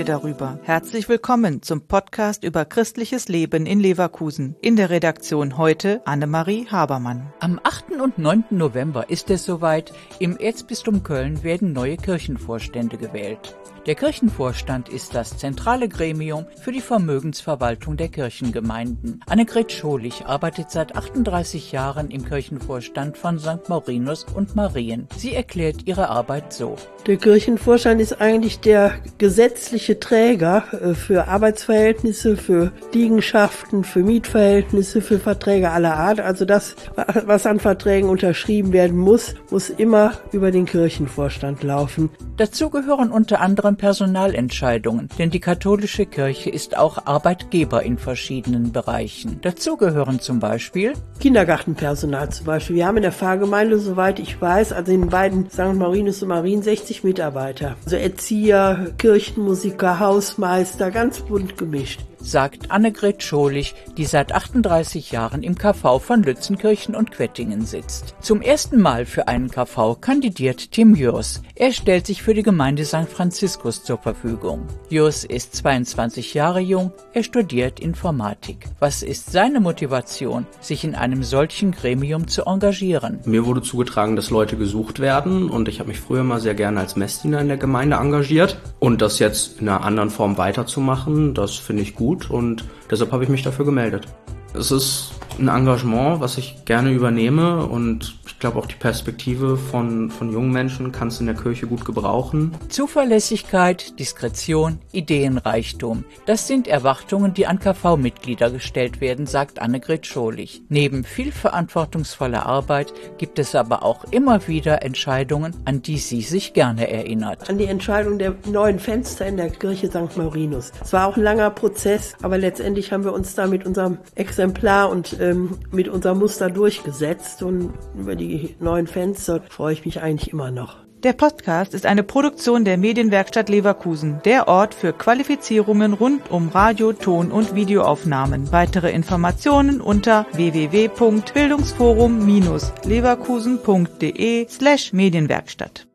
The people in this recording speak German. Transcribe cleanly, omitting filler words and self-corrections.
darüber. Herzlich willkommen zum Podcast über christliches Leben in Leverkusen. In der Redaktion heute Annemarie Habermann. Am 8. und 9. November ist es soweit. Im Erzbistum Köln werden neue Kirchenvorstände gewählt. Der Kirchenvorstand ist das zentrale Gremium für die Vermögensverwaltung der Kirchengemeinden. Annegret Scholich arbeitet seit 38 Jahren im Kirchenvorstand von St. Marinus und Marien. Sie erklärt ihre Arbeit so. Der Kirchenvorstand ist eigentlich der gesetzliche Träger für Arbeitsverhältnisse, für Liegenschaften, für Mietverhältnisse, für Verträge aller Art. Also das, was an Verträgen unterschrieben werden muss, muss immer über den Kirchenvorstand laufen. Dazu gehören unter anderem Personalentscheidungen, denn die katholische Kirche ist auch Arbeitgeber in verschiedenen Bereichen. Dazu gehören zum Beispiel Kindergartenpersonal zum Beispiel. Wir haben in der Pfarrgemeinde, soweit ich weiß, also in den beiden St. Marinus und Marien 60 Mitarbeiter. Also Erzieher, Kirchenmusiker, Hausmeister, ganz bunt gemischt, sagt Annegret Scholich, die seit 38 Jahren im KV von Lützenkirchen und Quettingen sitzt. Zum ersten Mal für einen KV kandidiert Tim Jörs. Er stellt sich für die Gemeinde St. Franziskus zur Verfügung. Jörs ist 22 Jahre jung, er studiert Informatik. Was ist seine Motivation, sich in einem solchen Gremium zu engagieren? Mir wurde zugetragen, dass Leute gesucht werden und ich habe mich früher mal sehr gerne als Messdiener in der Gemeinde engagiert. Und das jetzt in einer anderen Form weiterzumachen, das finde ich gut. Und deshalb habe ich mich dafür gemeldet. Es ist ein Engagement, was ich gerne übernehme und ich glaube auch die Perspektive von jungen Menschen kannst du in der Kirche gut gebrauchen. Zuverlässigkeit, Diskretion, Ideenreichtum, das sind Erwartungen, die an KV-Mitglieder gestellt werden, sagt Annegret Scholich. Neben viel verantwortungsvoller Arbeit gibt es aber auch immer wieder Entscheidungen, an die sie sich gerne erinnert. An die Entscheidung der neuen Fenster in der Kirche St. Marinus. Es war auch ein langer Prozess, aber letztendlich haben wir uns da mit unserem Exemplar und mit unserem Muster durchgesetzt und über die neuen Fenster freue ich mich eigentlich immer noch. Der Podcast ist eine Produktion der Medienwerkstatt Leverkusen, der Ort für Qualifizierungen rund um Radio-, Ton- und Videoaufnahmen. Weitere Informationen unter www.bildungsforum-leverkusen.de/Medienwerkstatt.